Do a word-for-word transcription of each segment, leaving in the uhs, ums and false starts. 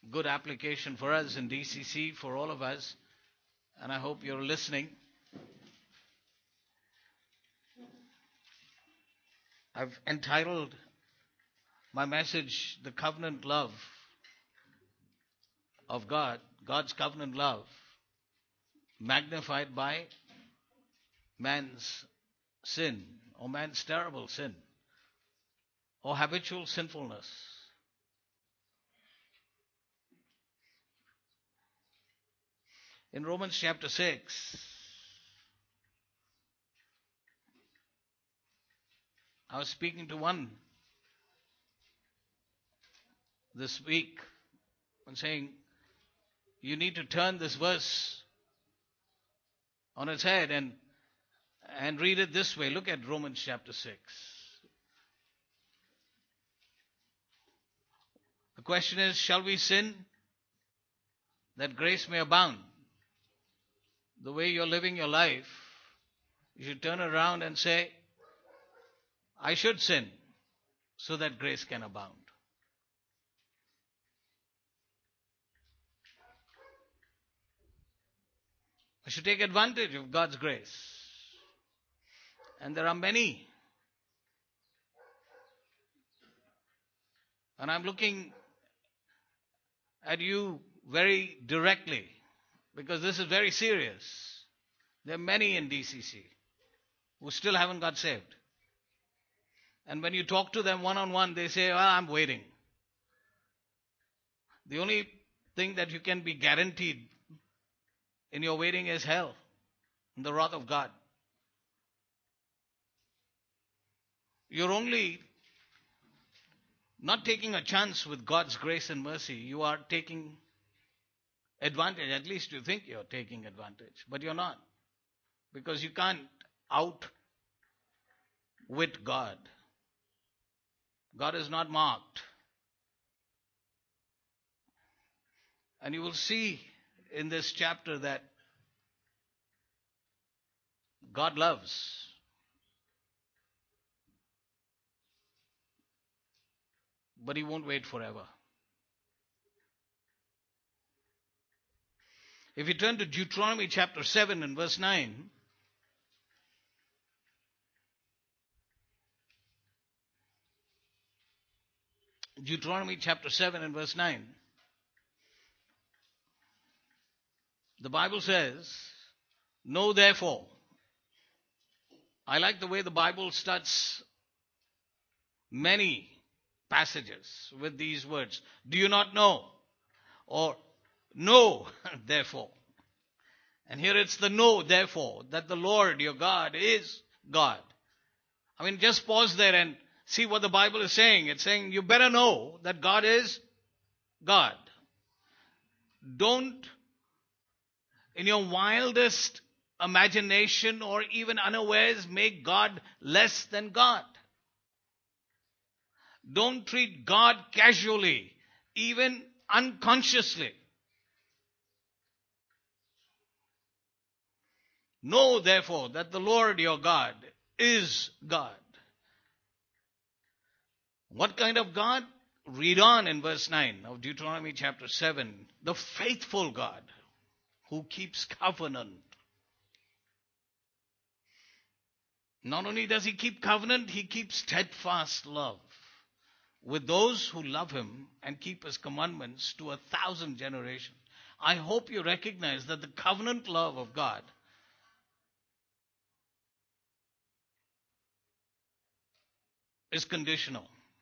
good application for us in D C C, for all of us, and I hope you're listening. I've entitled my message, The Covenant Love of God, God's Covenant Love, magnified by man's sin, or man's terrible sin, or habitual sinfulness. In Romans chapter six, I was speaking to one this week and saying, you need to turn this verse on its head and, and read it this way. Look at Romans chapter six. The question is, shall we sin that grace may abound? The way you're living your life, you should turn around and say, I should sin so that grace can abound. I should take advantage of God's grace. And there are many. And I'm looking at you very directly because this is very serious. There are many in D C C who still haven't got saved. And when you talk to them one-on-one, they say, well, I'm waiting. The only thing that you can be guaranteed in your waiting is hell and the wrath of God. You're only not taking a chance with God's grace and mercy. You are taking advantage. At least you think you're taking advantage. But you're not. Because you can't outwit God. God is not mocked. And you will see in this chapter that God loves. But He won't wait forever. If you turn to Deuteronomy chapter seven and verse nine, Deuteronomy chapter seven and verse nine, the Bible says, know therefore. I like the way the Bible starts many passages with these words. Do you not know? Or know therefore. And here it's the know therefore, that the Lord your God is God. I mean, just pause there and see what the Bible is saying. It's saying you better know that God is God. Don't, in your wildest imagination or even unawares, make God less than God. Don't treat God casually, even unconsciously. Know therefore that the Lord your God is God. What kind of God? Read on in verse nine of Deuteronomy chapter seven. The faithful God who keeps covenant. Not only does He keep covenant, He keeps steadfast love with those who love Him and keep His commandments to a thousand generations. I hope you recognize that the covenant love of God is conditional.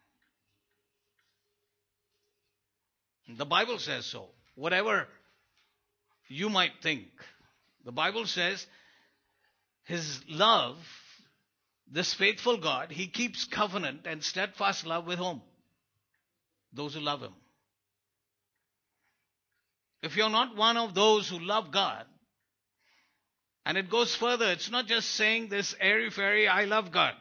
The Bible says so. Whatever you might think, the Bible says His love, this faithful God, He keeps covenant and steadfast love with whom? Those who love Him. If you're not one of those who love God, and it goes further, it's not just saying this airy-fairy, I love God.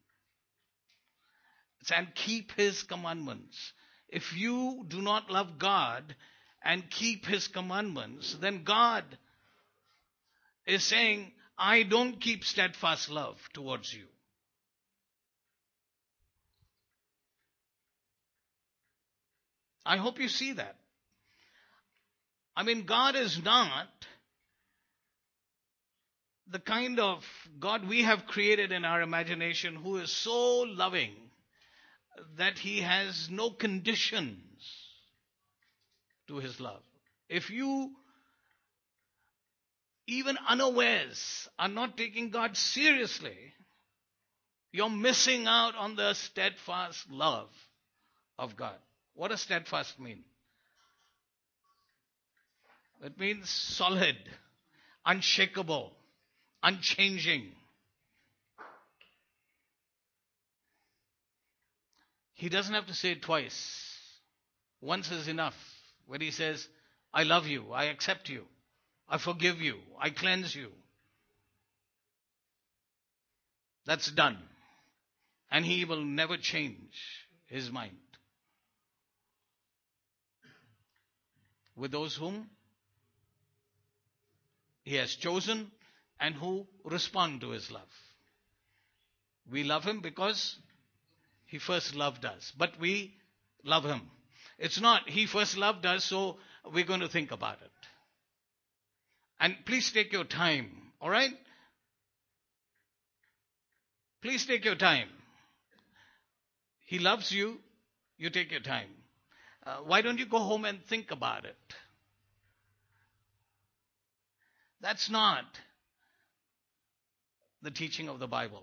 It's and keep His commandments. If you do not love God and keep His commandments, then God is saying, I don't keep steadfast love towards you. I hope you see that. I mean, God is not the kind of God we have created in our imagination who is so loving that he has no conditions to his love. If you, even unawares, are not taking God seriously, you're missing out on the steadfast love of God. What does steadfast mean? It means solid, unshakable, unchanging. He doesn't have to say it twice. Once is enough. When he says, I love you, I accept you, I forgive you, I cleanse you. That's done. And he will never change his mind with those whom he has chosen and who respond to his love. We love him because he first loved us. But we love him. It's not he first loved us, so we're going to think about it. And please take your time, all right? Please take your time. He loves you, you take your time. Uh, why don't you go home and think about it? That's not the teaching of the Bible.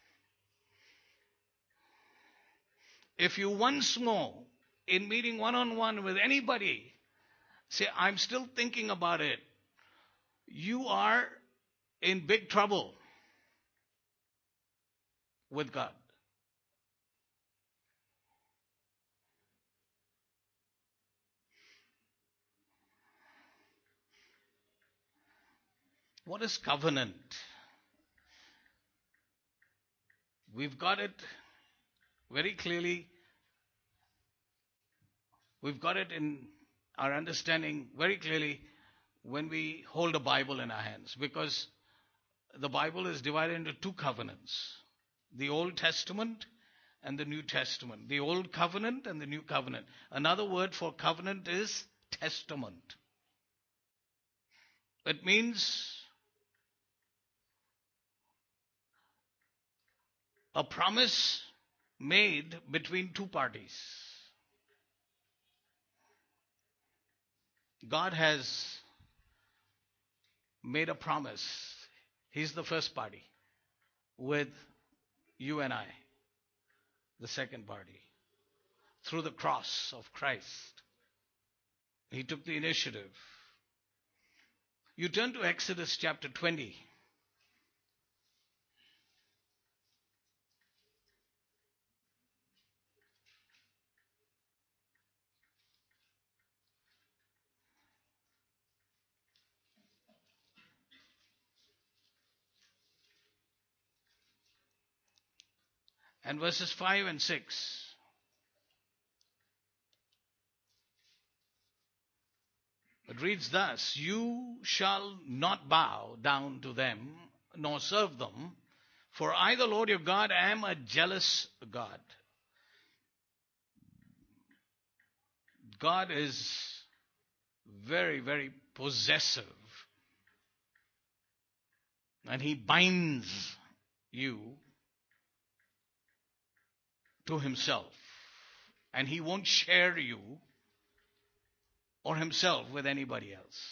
If you once more, in meeting one-on-one with anybody, say, I'm still thinking about it, you are in big trouble with God. What is covenant? We've got it very clearly. We've got it in our understanding very clearly when we hold a Bible in our hands, because the Bible is divided into two covenants, the Old Testament and the New Testament. The Old Covenant and the New Covenant. Another word for covenant is testament. It means a promise made between two parties. God has made a promise. He's the first party with you and I, the second party. Through the cross of Christ, he took the initiative. You turn to Exodus chapter twenty. And verses five and six. It reads thus, you shall not bow down to them, nor serve them, for I, the Lord your God, am a jealous God. God is very, very possessive. And he binds you to himself. And he won't share you or himself with anybody else.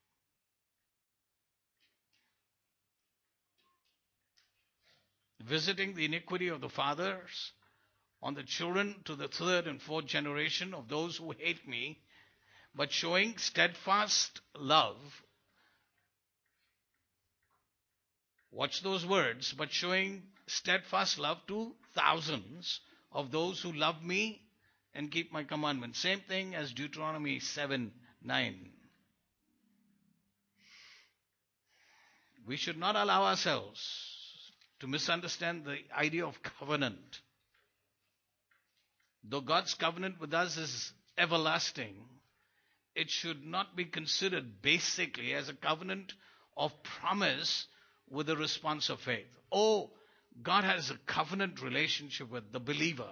Visiting the iniquity of the fathers on the children to the third and fourth generation of those who hate me, but showing steadfast love. Watch those words, but showing steadfast love to thousands of those who love me and keep my commandments. Same thing as Deuteronomy seven nine. We should not allow ourselves to misunderstand the idea of covenant. Though God's covenant with us is everlasting, it should not be considered basically as a covenant of promise with a response of faith. Oh, God has a covenant relationship with the believer.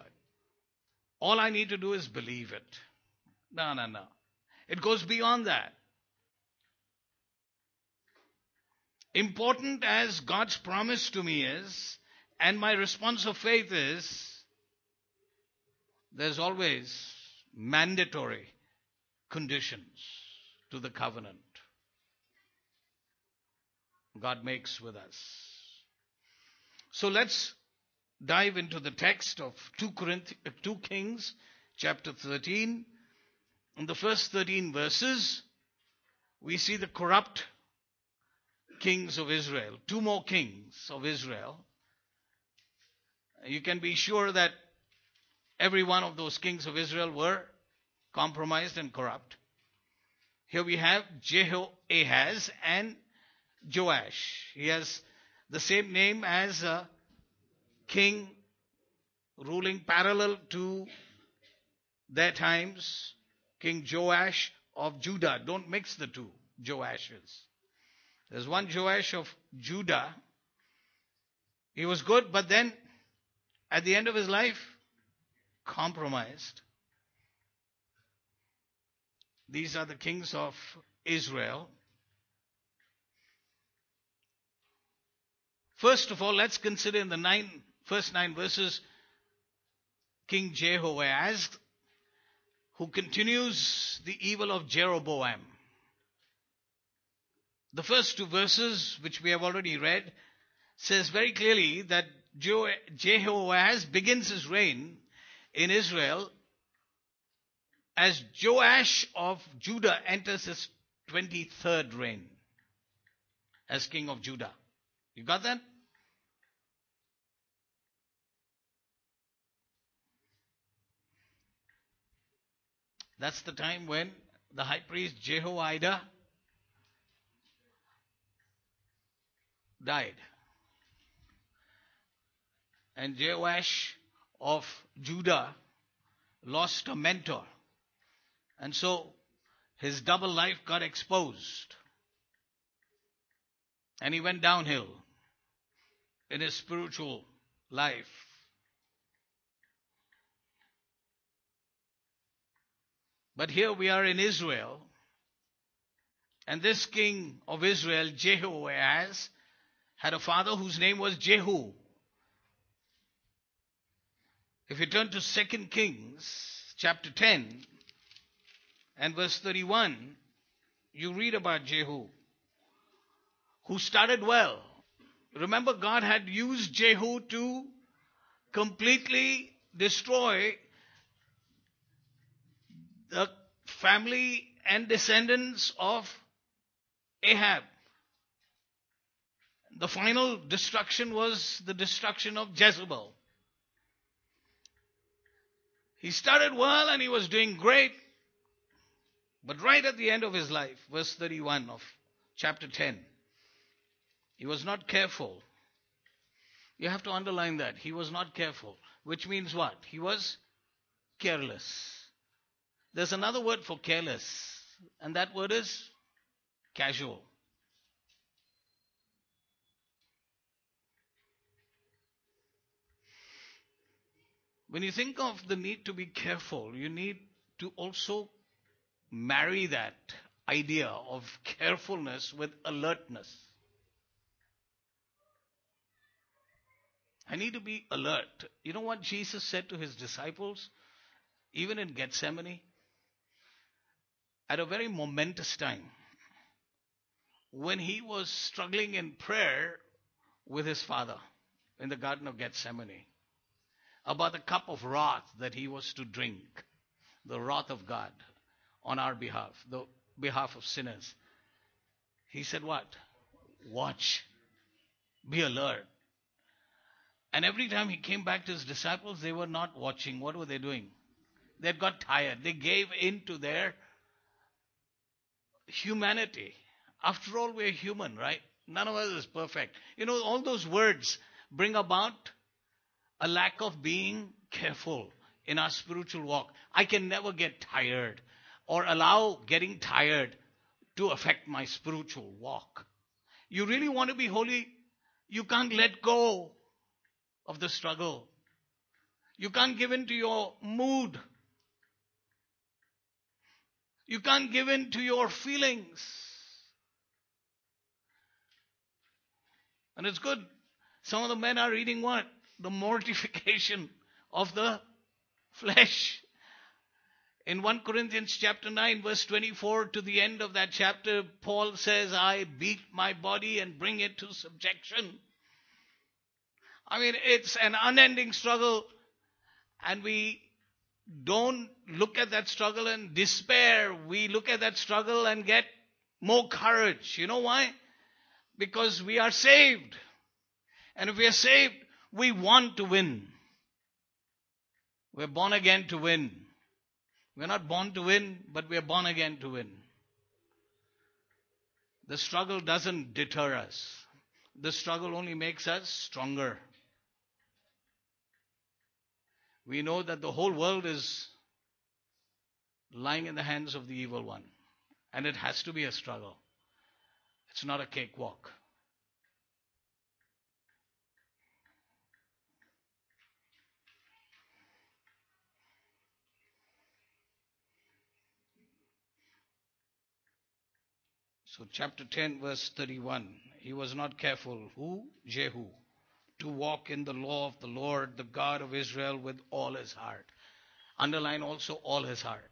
All I need to do is believe it. No, no, no. It goes beyond that. important as God's promise to me is, and my response of faith is, there's always mandatory conditions to the covenant God makes with us. So let's dive into the text of two Kings chapter thirteen. In the first thirteen verses, we see the corrupt kings of Israel. Two more kings of Israel. You can be sure that every one of those kings of Israel were compromised and corrupt. Here we have Jehoahaz and Joash. He has the same name as a king ruling parallel to their times, King Joash of Judah. Don't mix the two Joashes. There's one Joash of Judah. He was good, but then at the end of his life, compromised. These are the kings of Israel. First of all, let's consider in the nine, first nine verses, King Jehoahaz, who continues the evil of Jeroboam. The first two verses, which we have already read, says very clearly that Jehoahaz begins his reign in Israel as Joash of Judah enters his twenty-third reign as king of Judah. You got that? That's the time when the high priest Jehoiada died. And Joash of Judah lost a mentor. And so his double life got exposed. And he went downhill in his spiritual life. But here we are in Israel. And this king of Israel, Jehoahaz, had a father whose name was Jehu. If you turn to Second Kings chapter ten and verse thirty-one, you read about Jehu, who started well. Remember, God had used Jehu to completely destroy the family and descendants of Ahab. The final destruction was the destruction of Jezebel. He started well and he was doing great. But right at the end of his life, verse thirty-one of chapter ten, he was not careful. You have to underline that. He was not careful. Which means what? He was careless. There's another word for careless, and that word is casual. When you think of the need to be careful, you need to also marry that idea of carefulness with alertness. I need to be alert. You know what Jesus said to his disciples, even in Gethsemane? At a very momentous time, when he was struggling in prayer with his Father in the Garden of Gethsemane, about the cup of wrath that he was to drink, the wrath of God on our behalf, the behalf of sinners. He said what? Watch. Be alert. And every time he came back to his disciples, they were not watching. What were they doing? They had got tired. They gave in to their humanity. After all, we're human, right? None of us is perfect. You know, all those words bring about a lack of being careful in our spiritual walk. I can never get tired or allow getting tired to affect my spiritual walk. You really want to be holy? You can't let go of the struggle. You can't give in to your mood. You can't give in to your feelings. And it's good. Some of the men are reading what? The mortification of the flesh. In First Corinthians chapter nine, verse twenty-four, to the end of that chapter, Paul says, I beat my body and bring it to subjection. I mean, it's an unending struggle, and we don't look at that struggle and despair. We look at that struggle and get more courage. You know why? Because we are saved. And if we are saved, we want to win. We're born again to win. We're not born to win, but we're born again to win. The struggle doesn't deter us. The struggle only makes us stronger. We know that the whole world is lying in the hands of the evil one. And it has to be a struggle. It's not a cakewalk. So chapter ten, verse thirty-one. He was not careful. Who? Jehu. To walk in the law of the Lord, the God of Israel, with all his heart. Underline also all his heart.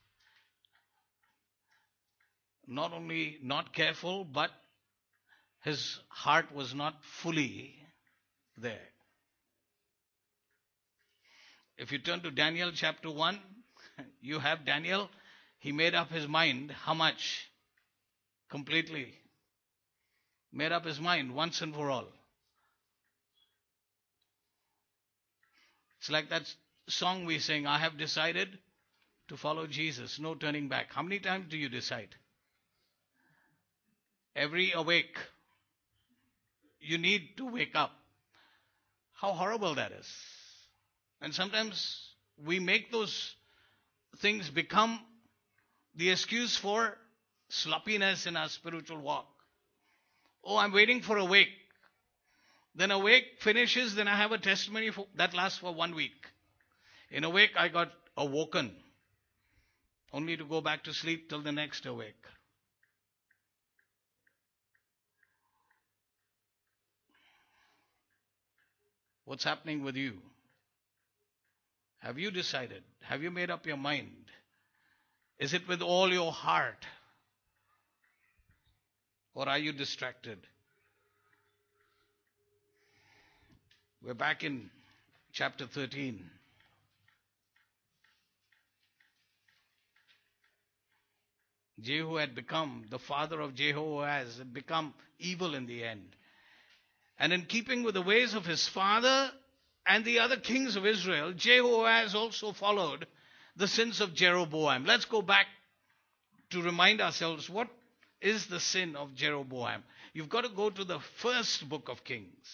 Not only not careful, but his heart was not fully there. If you turn to Daniel chapter one, you have Daniel. He made up his mind. How much? Completely. Made up his mind once and for all. It's like that song we sing, I have decided to follow Jesus. No turning back. How many times do you decide? Every awake. You need to wake up. How horrible that is. And sometimes we make those things become the excuse for sloppiness in our spiritual walk. Oh, I'm waiting for a wake. Then a wake finishes, then I have a testimony for, that lasts for one week. In a wake, I got awoken, only to go back to sleep till the next awake. What's happening with you? Have you decided? Have you made up your mind? Is it with all your heart? Or are you distracted? We're back in chapter thirteen. Jehu had become, the father of Jehoahaz had become evil in the end. And in keeping with the ways of his father and the other kings of Israel, Jehoahaz also followed the sins of Jeroboam. Let's go back to remind ourselves, what is the sin of Jeroboam? You've got to go to the first book of Kings.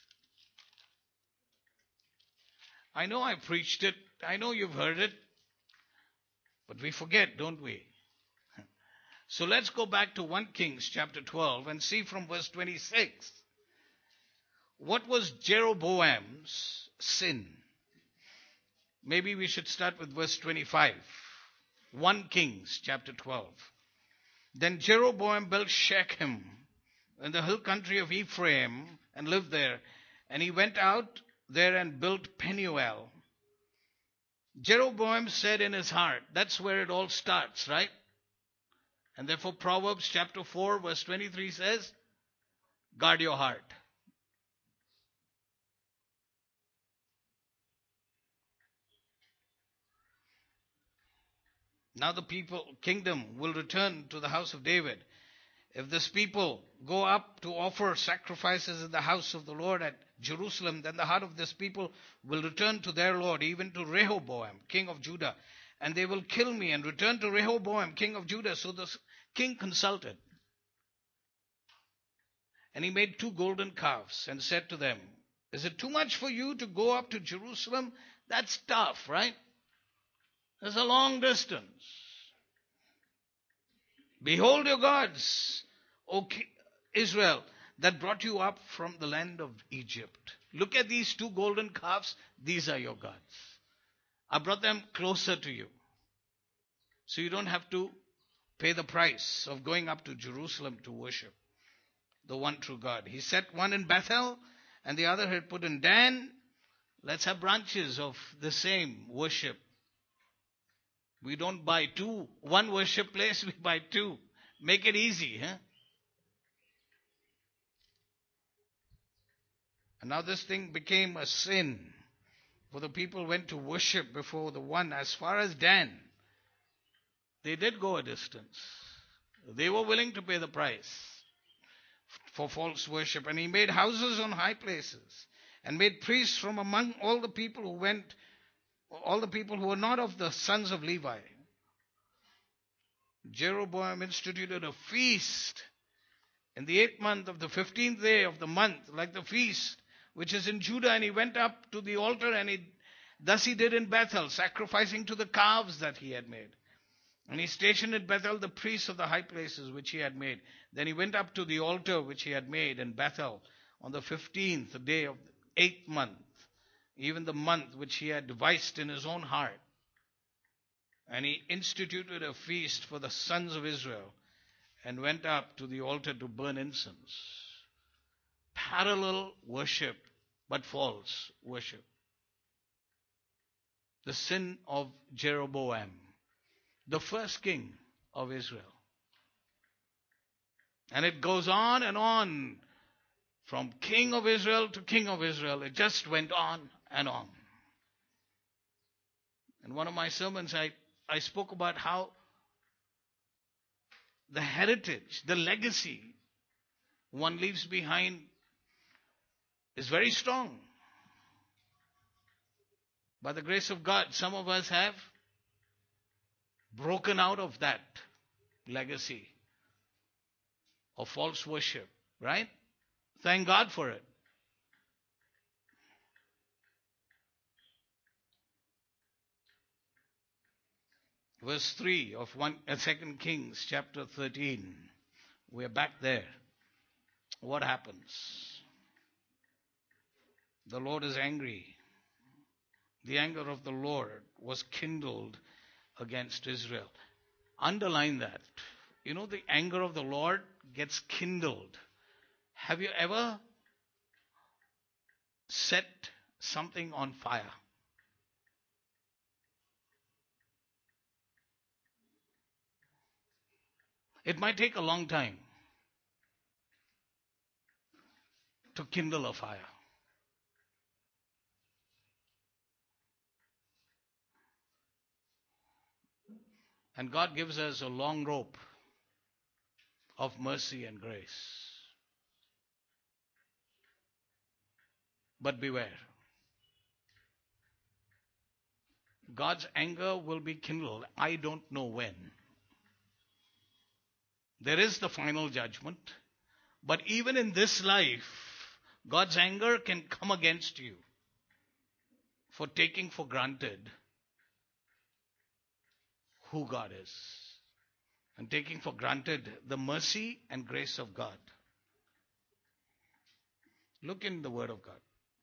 I know I preached it. I know you've heard it. But we forget, don't we? So let's go back to First Kings chapter twelve and see from verse twenty-six. What was Jeroboam's sin? Maybe we should start with verse twenty-five. First Kings chapter twelve. Then Jeroboam built Shechem in the hill country of Ephraim and lived there. And he went out there and built Penuel. Jeroboam said in his heart, that's where it all starts, right? And therefore Proverbs chapter four verse twenty-three says, guard your heart. Now the people, kingdom will return to the house of David. If this people go up to offer sacrifices in the house of the Lord at Jerusalem, then the heart of this people will return to their Lord, even to Rehoboam, king of Judah. And they will kill me and return to Rehoboam, king of Judah. So the king consulted. And he made two golden calves and said to them, is it too much for you to go up to Jerusalem? That's tough, right? There's a long distance. Behold your gods, O Israel, that brought you up from the land of Egypt. Look at these two golden calves. These are your gods. I brought them closer to you. So you don't have to pay the price of going up to Jerusalem to worship. the one true God. He set one in Bethel and the other had put in Dan. Let's have branches of the same worship. We don't buy two, one worship place, we buy two. Make it easy, huh? And now this thing became a sin. For the people went to worship before the one as far as Dan. They did go a distance. They were willing to pay the price for false worship. And he made houses on high places and made priests from among all the people who went, all the people who were not of the sons of Levi. Jeroboam instituted a feast in the eighth month of the fifteenth day of the month, like the feast which is in Judah. And he went up to the altar, and he, thus he did in Bethel, sacrificing to the calves that he had made. And he stationed in Bethel the priests of the high places which he had made. Then he went up to the altar which he had made in Bethel on the fifteenth day of the eighth month, even the month which he had devised in his own heart. And he instituted a feast for the sons of Israel and went up to the altar to burn incense. Parallel worship, but false worship. The sin of Jeroboam, the first king of Israel. And it goes on and on. From king of Israel to king of Israel. It just went on and on. In one of my sermons, I, I spoke about how the heritage, the legacy one leaves behind is very strong. By the grace of God, some of us have broken out of that legacy of false worship, right? Thank God for it. Verse three of one, uh, Second Kings chapter thirteen. We're back there. What happens? The Lord is angry. The anger of the Lord was kindled against Israel. Underline that. You know, the anger of the Lord gets kindled. Have you ever set something on fire? It might take a long time to kindle a fire. And God gives us a long rope of mercy and grace. But beware. God's anger will be kindled. I don't know when. There is the final judgment. But even in this life, God's anger can come against you for taking for granted who God is. And taking for granted the mercy and grace of God. Look in the Word of God.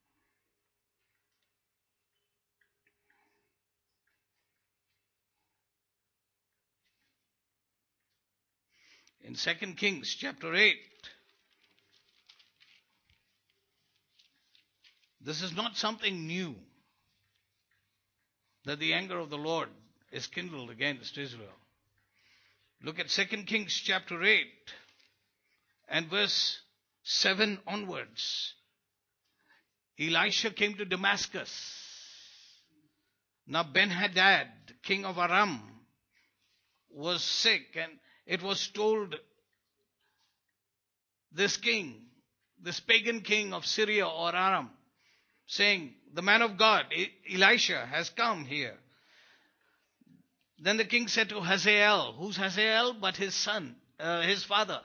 In Second Kings chapter eight, this is not something new, that the anger of the Lord is kindled against Israel. Look at Second Kings chapter eight and verse seven onwards. Elisha came to Damascus. Now Ben-Hadad, king of Aram, was sick, and it was told this king, this pagan king of Syria or Aram, saying, the man of God, Elisha, has come here. Then the king said to Hazael, who's Hazael but his son, uh, his father,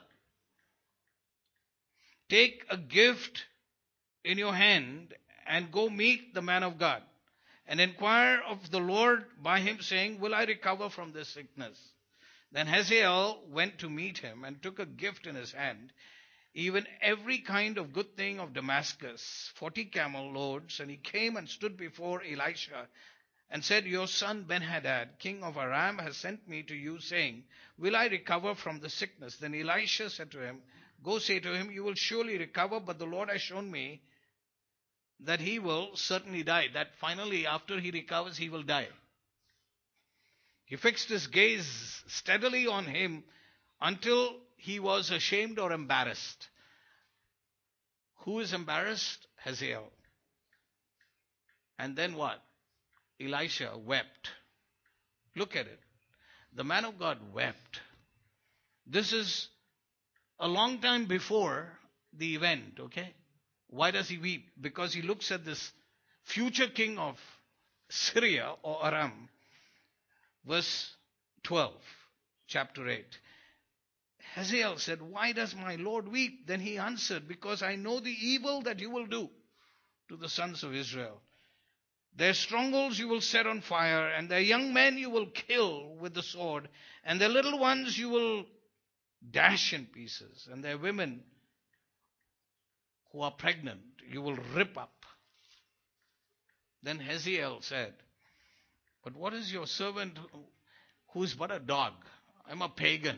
take a gift in your hand and go meet the man of God and inquire of the Lord by him, saying, will I recover from this sickness? Then Hazael went to meet him and took a gift in his hand, even every kind of good thing of Damascus, forty camel loads. And he came and stood before Elisha and said, your son Ben-Hadad, king of Aram, has sent me to you, saying, will I recover from the sickness? Then Elisha said to him, Go say to him, you will surely recover, but the Lord has shown me that he will certainly die. That finally, after he recovers, he will die. He fixed his gaze steadily on him until he was ashamed or embarrassed. Who is embarrassed? Hazael. And then what? Elisha wept. Look at it. The man of God wept. This is a long time before the event, okay? Why does he weep? Because he looks at this future king of Syria or Aram. Verse twelve, chapter eight. Hazael said, why does my Lord weep? Then he answered, because I know the evil that you will do to the sons of Israel. Their strongholds you will set on fire, and their young men you will kill with the sword, and their little ones you will dash in pieces, and their women who are pregnant you will rip up. Then Hazael said, but what is your servant who is but a dog? I'm a pagan.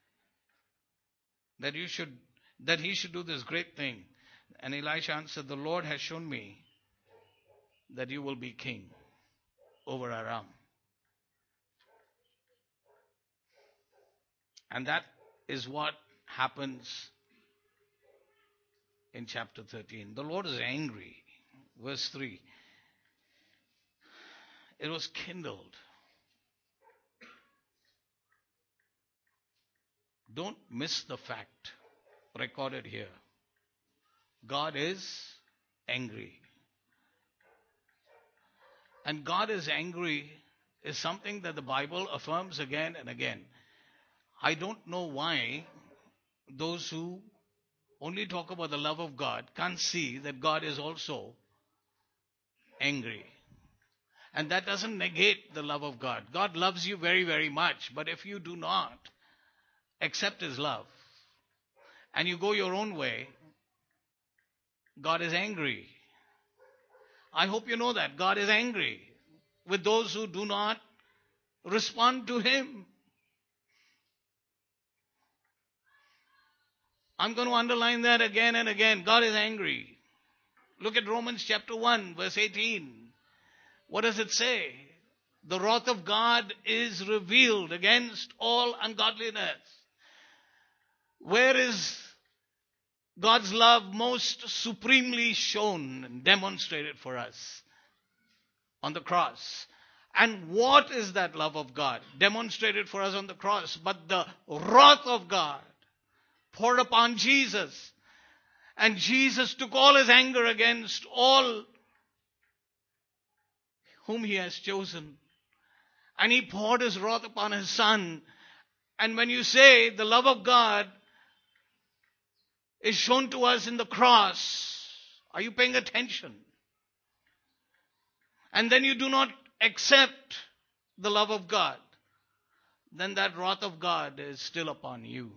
That you should, that he should do this great thing. And Elisha answered, the Lord has shown me that you will be king over Aram. And that is what happens in chapter thirteen. The Lord is angry. Verse three. It was kindled. Don't miss the fact recorded here. God is angry. And God is angry is something that the Bible affirms again and again. I don't know why those who only talk about the love of God can't see that God is also angry. And that doesn't negate the love of God. God loves you very, very much. But if you do not accept his love and you go your own way, God is angry. I hope you know that. God is angry with those who do not respond to him. I'm going to underline that again and again. God is angry. Look at Romans chapter one, verse eighteen. What does it say? The wrath of God is revealed against all ungodliness. Where is God's love most supremely shown and demonstrated for us? On the cross. And what is that love of God demonstrated for us on the cross? But the wrath of God poured upon Jesus. And Jesus took all his anger against all whom he has chosen. And he poured his wrath upon his son. And when you say the love of God is shown to us in the cross, are you paying attention? And then you do not accept the love of God, then that wrath of God is still upon you.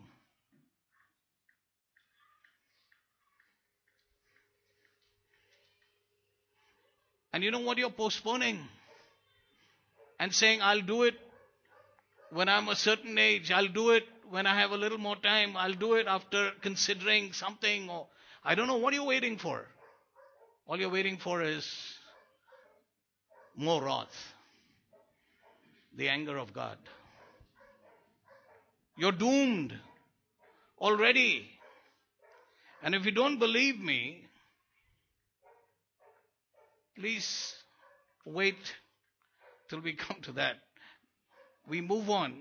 And you know what you're postponing? And saying, I'll do it when I'm a certain age. I'll do it when I have a little more time. I'll do it after considering something. Or I don't know what you're waiting for. All you're waiting for is more wrath. The anger of God. You're doomed already. And if you don't believe me, please wait till we come to that. We move on.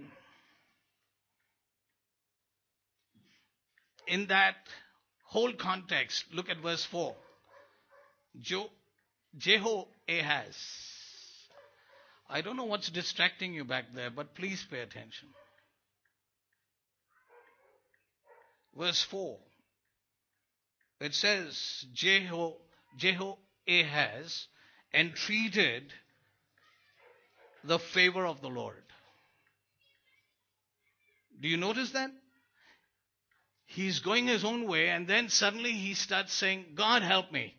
In that whole context, look at verse four. Jo- Jehoahaz. I don't know what's distracting you back there, but please pay attention. Verse four. It says, Jeho, Jehoahaz entreated the favor of the Lord. Do you notice that? He's going his own way and then suddenly he starts saying, God help me.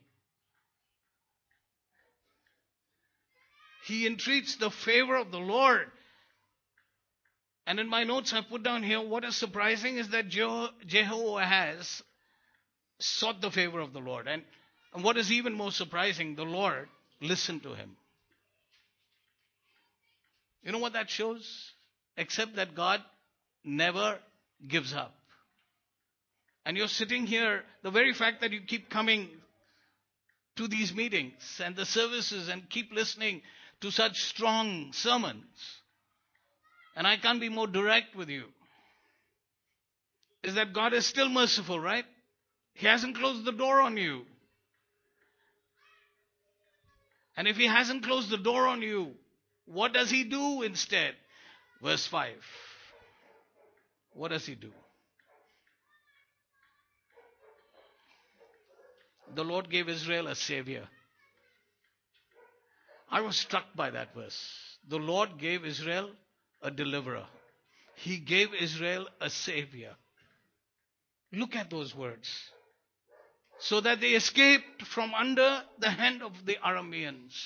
He entreats the favor of the Lord. And in my notes I put down here, what is surprising is that Jeho- Jehoahaz sought the favor of the Lord. And, and what is even more surprising, the Lord listened to him. You know what that shows? Except that God never gives up. And you're sitting here, the very fact that you keep coming to these meetings and the services and keep listening to such strong sermons, and I can't be more direct with you, is that God is still merciful, right? He hasn't closed the door on you. And if he hasn't closed the door on you, what does he do instead? Verse five. What does he do? The Lord gave Israel a savior. I was struck by that verse. The Lord gave Israel a deliverer. He gave Israel a savior. Look at those words. So that they escaped from under the hand of the Arameans.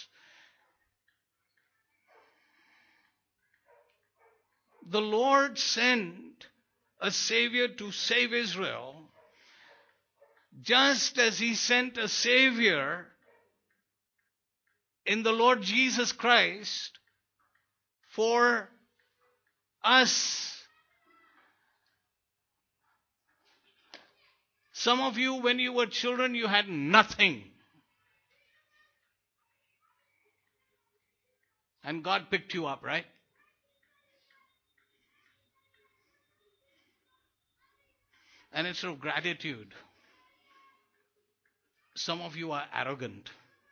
The Lord sent a savior to save Israel, just as he sent a savior in the Lord Jesus Christ for us. Some of you, when you were children, you had nothing. And God picked you up, right? And instead of gratitude, some of you are arrogant.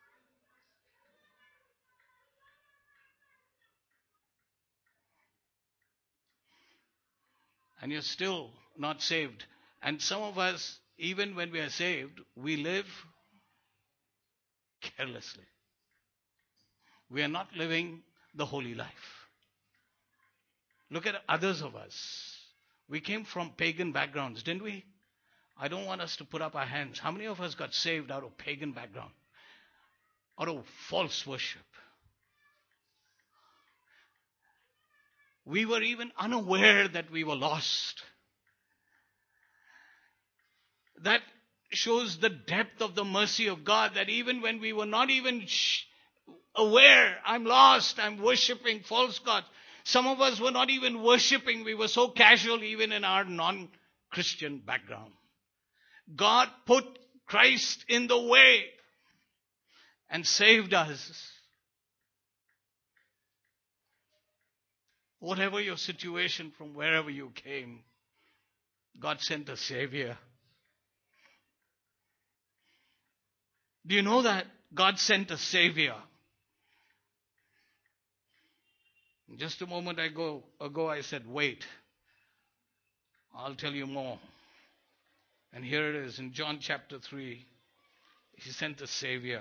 And you're still not saved. And some of us, even when we are saved, we live carelessly. We are not living the holy life. Look at others of us. We came from pagan backgrounds, didn't we? I don't want us to put up our hands. How many of us got saved out of pagan background? Out of false worship? We were even unaware that we were lost. That shows the depth of the mercy of God, that even when we were not even sh- aware, I'm lost, I'm worshipping false gods. Some of us were not even worshipping. We were so casual even in our non-Christian background. God put Christ in the way and saved us. Whatever your situation, from wherever you came, God sent a Savior. Do you know that? God sent a Savior. Just a moment ago, ago I said, wait. I'll tell you more. And here it is in John chapter three. He sent a Savior.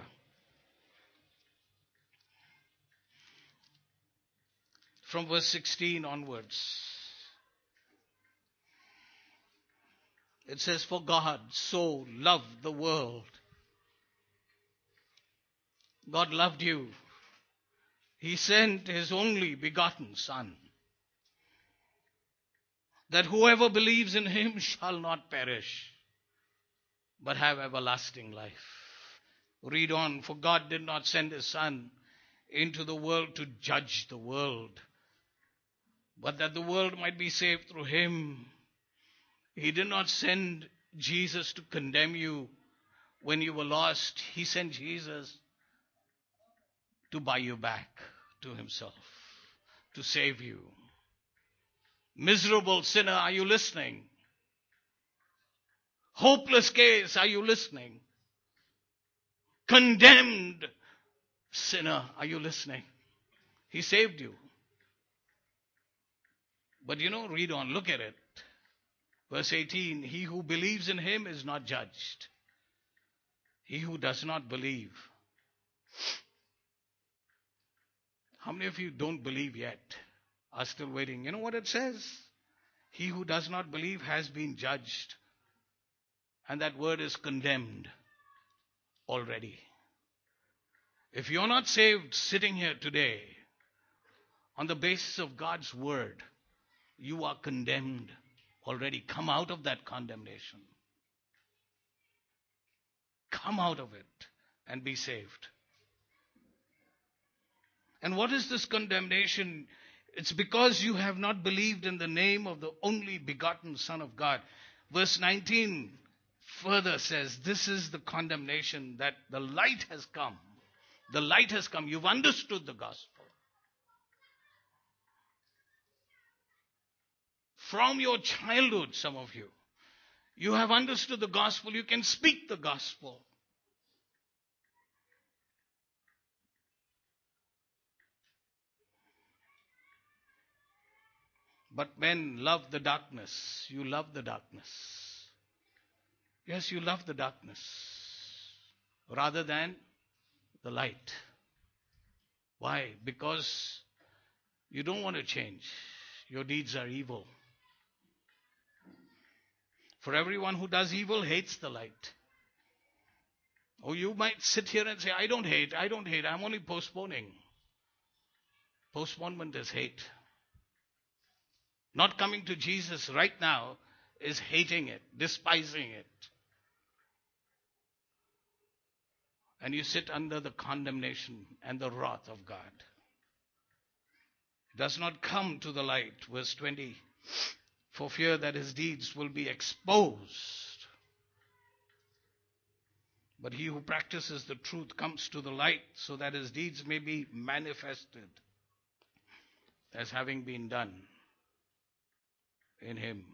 From verse sixteen onwards. It says, for God so loved the world. God loved you. He sent his only begotten Son, that whoever believes in him shall not perish, but have everlasting life. Read on. For God did not send his Son into the world to judge the world, but that the world might be saved through him. He did not send Jesus to condemn you when you were lost. He sent Jesus to buy you back to himself, to save you. Miserable sinner, are you listening? Hopeless case, are you listening? Condemned sinner, are you listening? He saved you. But you know, read on, look at it. Verse eighteen, he who believes in him is not judged. He who does not believe. How many of you don't believe yet? Are still waiting. You know what it says? He who does not believe has been judged. And that word is condemned already. If you're not saved sitting here today on the basis of God's word, You are condemned already. Come out of that condemnation. Come out of it and be saved. And what is this condemnation? It's because you have not believed in the name of the only begotten Son of God. Verse nineteen further says, this is the condemnation, that the light has come. The light has come. You've understood the gospel. From your childhood, some of you, you have understood the gospel. You can speak the gospel. But men love the darkness. You love the darkness. Yes, you love the darkness rather than the light. Why? Because you don't want to change. Your deeds are evil. For everyone who does evil hates the light. Oh, you might sit here and say, I don't hate, I don't hate, I'm only postponing. Postponement is hate. Not coming to Jesus right now is hating it, despising it. And you sit under the condemnation and the wrath of God. Does not come to the light, verse twenty, for fear that his deeds will be exposed. But he who practices the truth comes to the light, so that his deeds may be manifested as having been done in him.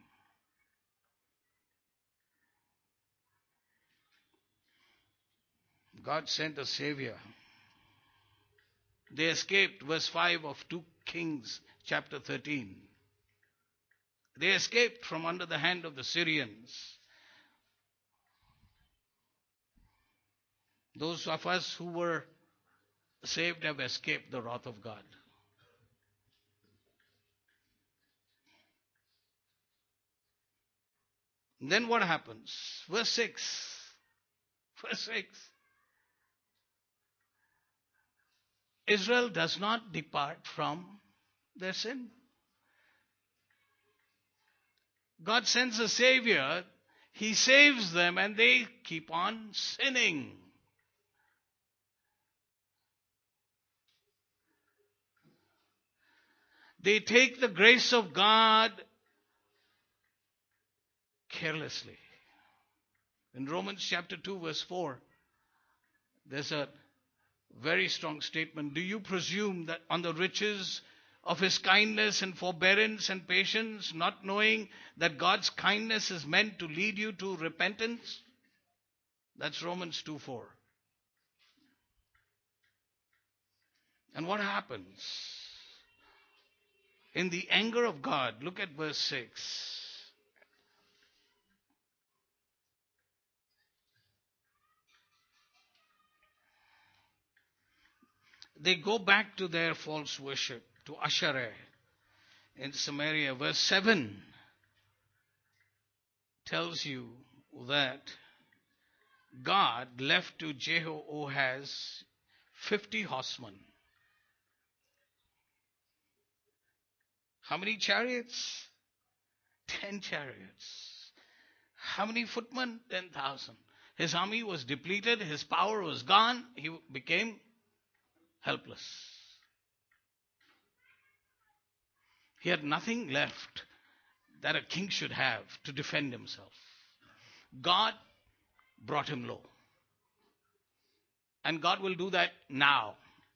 God sent a Savior. They escaped, verse five of two Kings chapter thirteen. They escaped from under the hand of the Syrians. Those of us who were saved have escaped the wrath of God. And then what happens? Verse six. Verse six. Israel does not depart from their sin. God sends a Savior. He saves them and they keep on sinning. They take the grace of God carelessly. In Romans chapter two verse four, there's a very strong statement. Do you presume that on the riches of his kindness and forbearance and patience, not knowing that God's kindness is meant to lead you to repentance? That's Romans two four. And what happens? In the anger of God, look at verse six. They go back to their false worship, to Asherah in Samaria. Verse seven tells you that God left to Jehoahaz fifty horsemen. How many chariots? Ten chariots. How many footmen? Ten thousand. His army was depleted. His power was gone. He became helpless. He had nothing left that a king should have to defend himself. God brought him low. And God will do that now.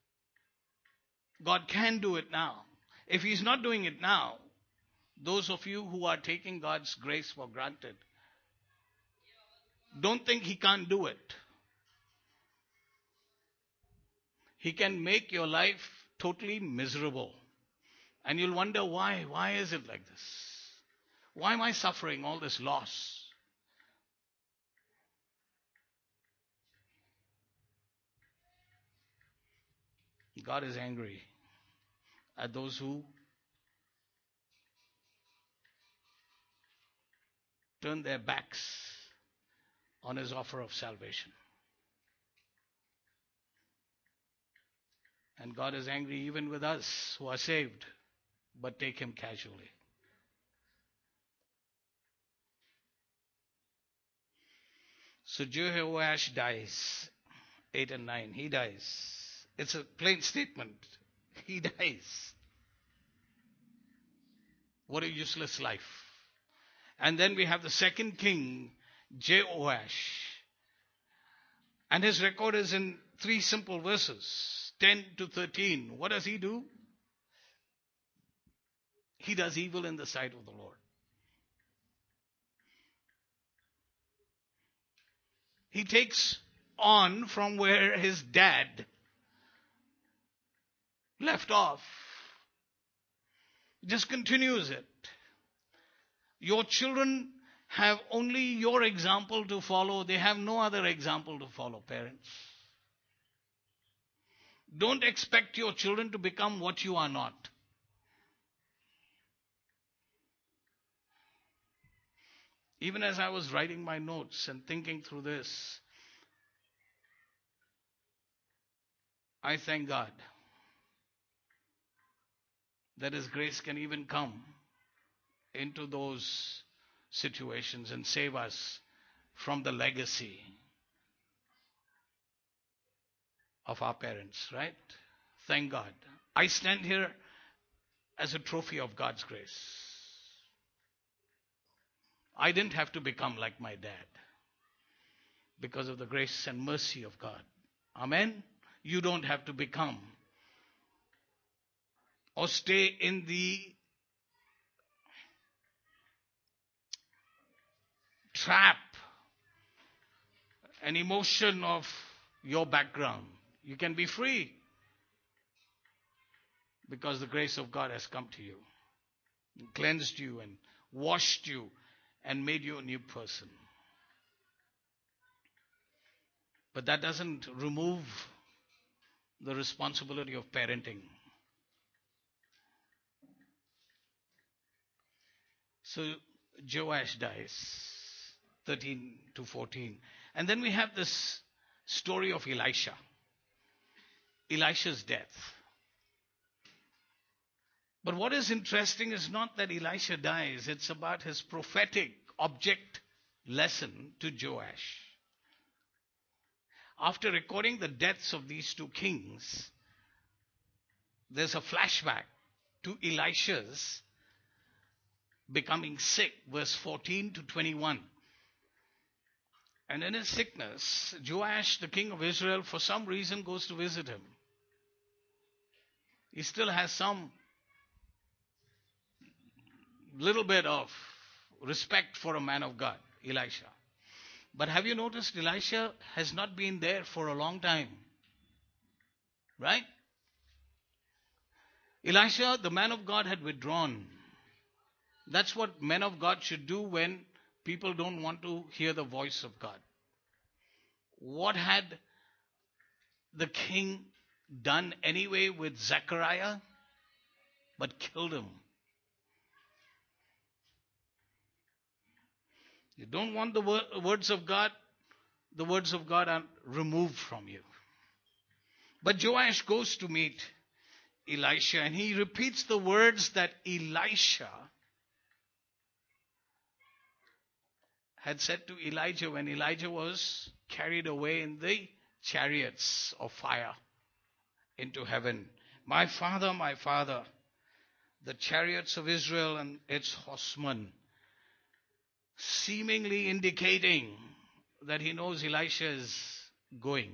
God can do it now. If he's not doing it now, those of you who are taking God's grace for granted, don't think he can't do it. He can make your life totally miserable. And you'll wonder why. Why is it like this? Why am I suffering all this loss? God is angry at those who turn their backs on his offer of salvation. And God is angry even with us who are saved, but take him casually. So Jehoash dies. eight and nine. He dies. It's a plain statement. He dies. What a useless life. And then we have the second king, Jehoash. And his record is in three simple verses, ten to thirteen. What does he do? He does evil in the sight of the Lord. He takes on from where his dad left off. Just continues it. Your children have only your example to follow. They have no other example to follow, parents. Don't expect your children to become what you are not. Even as I was writing my notes and thinking through this, I thank God that His grace can even come into those situations and save us from the legacy of our parents, right? Thank God. I stand here as a trophy of God's grace. I didn't have to become like my dad because of the grace and mercy of God. Amen? You don't have to become or stay in the trap and emotion of your background. You can be free because the grace of God has come to you, and cleansed you and washed you and made you a new person. But that doesn't remove the responsibility of parenting. So Joash dies, thirteen to fourteen. And then we have this story of Elisha. Elisha's death. But what is interesting is not that Elisha dies, it's about his prophetic object lesson to Joash. After recording the deaths of these two kings, there's a flashback to Elisha's becoming sick, verse fourteen to twenty-one. And in his sickness, Joash, the king of Israel, for some reason goes to visit him. He still has some little bit of respect for a man of God, Elisha. But have you noticed Elisha has not been there for a long time? Right? Elisha, the man of God, had withdrawn. That's what men of God should do when people don't want to hear the voice of God. What had the king done anyway with Zechariah? But killed him. You don't want the wor- words of God, the words of God are removed from you. But Joash goes to meet Elisha and he repeats the words that Elisha had said to Elijah when Elijah was carried away in the chariots of fire into heaven. My father, my father, the chariots of Israel and its horsemen, seemingly indicating that he knows Elisha is going.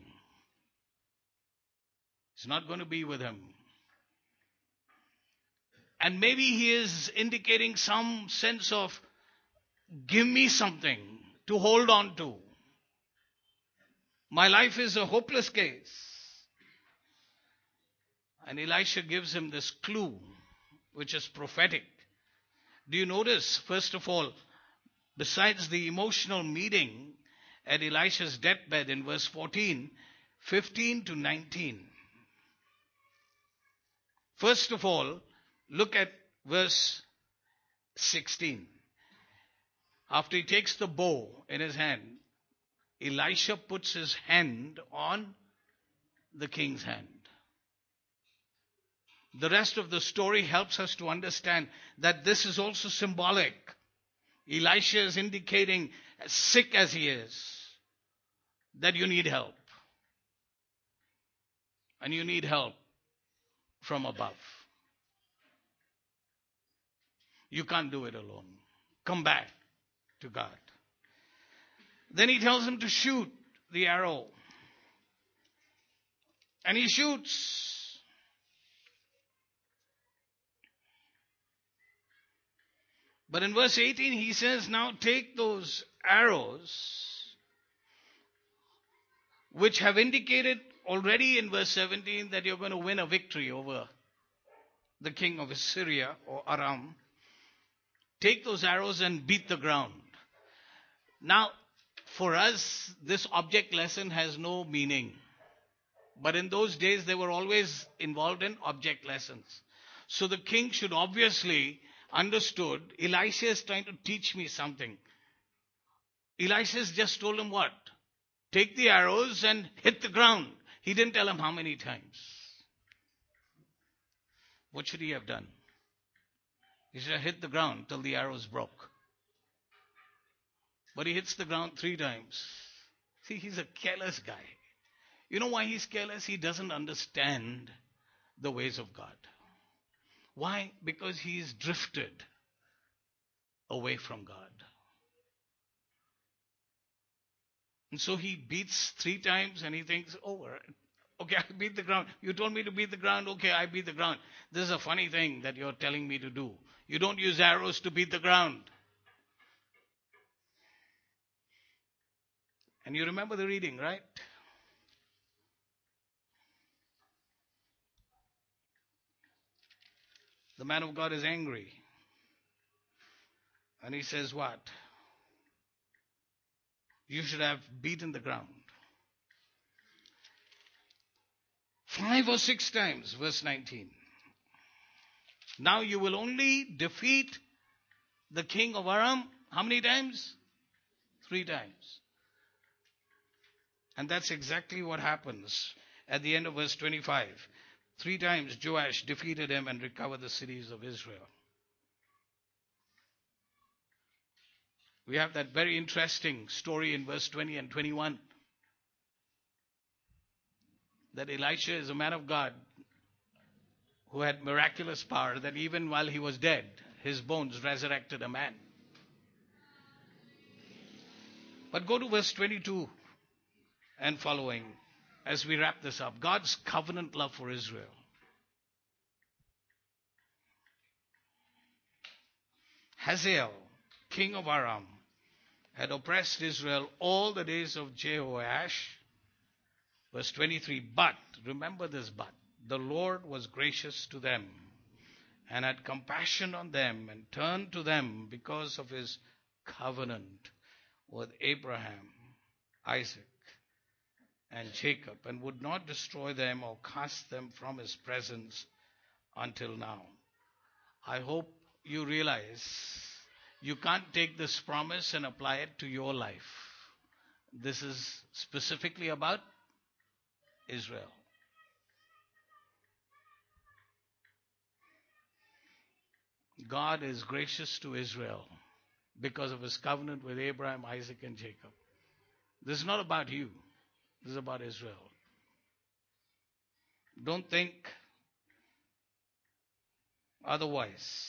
He's not going to be with him. And maybe he is indicating some sense of, give me something to hold on to. My life is a hopeless case. And Elisha gives him this clue, which is prophetic. Do you notice, first of all, besides the emotional meeting at Elisha's deathbed in verse fourteen, fifteen to nineteen. First of all, look at verse sixteen. After he takes the bow in his hand, Elisha puts his hand on the king's hand. The rest of the story helps us to understand that this is also symbolic. Elisha is indicating, as sick as he is, that you need help. And you need help from above. You can't do it alone. Come back to God. Then he tells him to shoot the arrow. And he shoots. But in verse eighteen he says, now take those arrows which have indicated already in verse seventeen that you're going to win a victory over the king of Assyria or Aram. Take those arrows and beat the ground. Now, for us, this object lesson has no meaning. But in those days, they were always involved in object lessons. So the king should obviously understood, Elisha is trying to teach me something. Elisha just told him what? Take the arrows and hit the ground. He didn't tell him how many times. What should he have done? He should have hit the ground till the arrows broke. But he hits the ground three times. See, he's a careless guy. You know why he's careless? He doesn't understand the ways of God. Why? Because he's drifted away from God. And so he beats three times and he thinks, oh, okay, I beat the ground. You told me to beat the ground. Okay, I beat the ground. This is a funny thing that you're telling me to do. You don't use arrows to beat the ground. And you remember the reading, right? The man of God is angry. And he says what? You should have beaten the ground. Five or six times, verse nineteen. Now you will only defeat the king of Aram. How many times? Three times. And that's exactly what happens at the end of verse twenty-five. Three times Joash defeated him and recovered the cities of Israel. We have that very interesting story in verse twenty and twenty-one. That Elisha is a man of God who had miraculous power, that even while he was dead, his bones resurrected a man. But go to verse twenty-two and following as we wrap this up. God's covenant love for Israel. Hazael, king of Aram, had oppressed Israel all the days of Jehoash. Verse twenty-three, but, remember this but, the Lord was gracious to them and had compassion on them and turned to them because of his covenant with Abraham, Isaac, and Jacob, and would not destroy them or cast them from his presence until now. I hope you realize you can't take this promise and apply it to your life. This is specifically about Israel. God is gracious to Israel because of his covenant with Abraham, Isaac, and Jacob. This is not about you. This is about Israel. Don't think otherwise.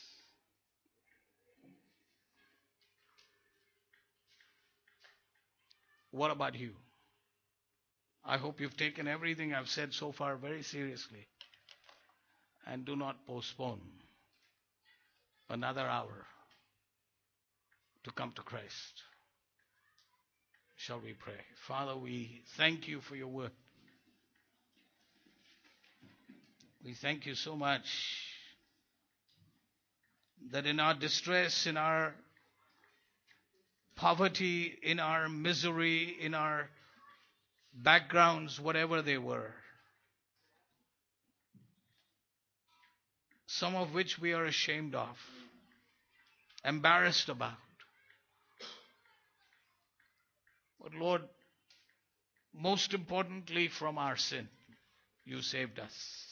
What about you? I hope you've taken everything I've said so far very seriously and do not postpone another hour to come to Christ. Shall we pray? Father, we thank you for your word. We thank you so much that in our distress, in our poverty, in our misery, in our backgrounds, whatever they were, some of which we are ashamed of, embarrassed about. But Lord, most importantly from our sin, you saved us.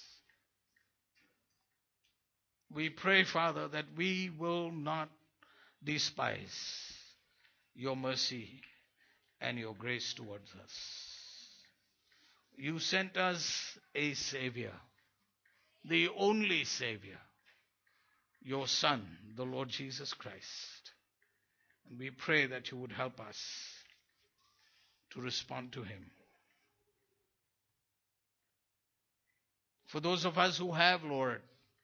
We pray, Father, that we will not despise your mercy and your grace towards us. You sent us a Savior, the only Savior, your Son, the Lord Jesus Christ. And we pray that you would help us to respond to him. For those of us who have, Lord,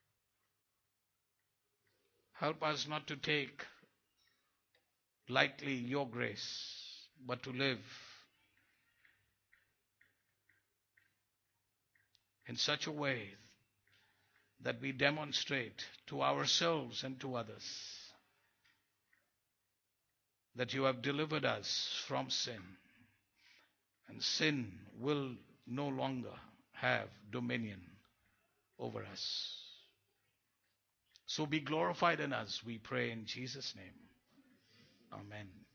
help us not to take lightly your grace, but to live in such a way that we demonstrate to ourselves and to others that you have delivered us from sin, and sin will no longer have dominion over us. So be glorified in us, we pray in Jesus' name. Amen.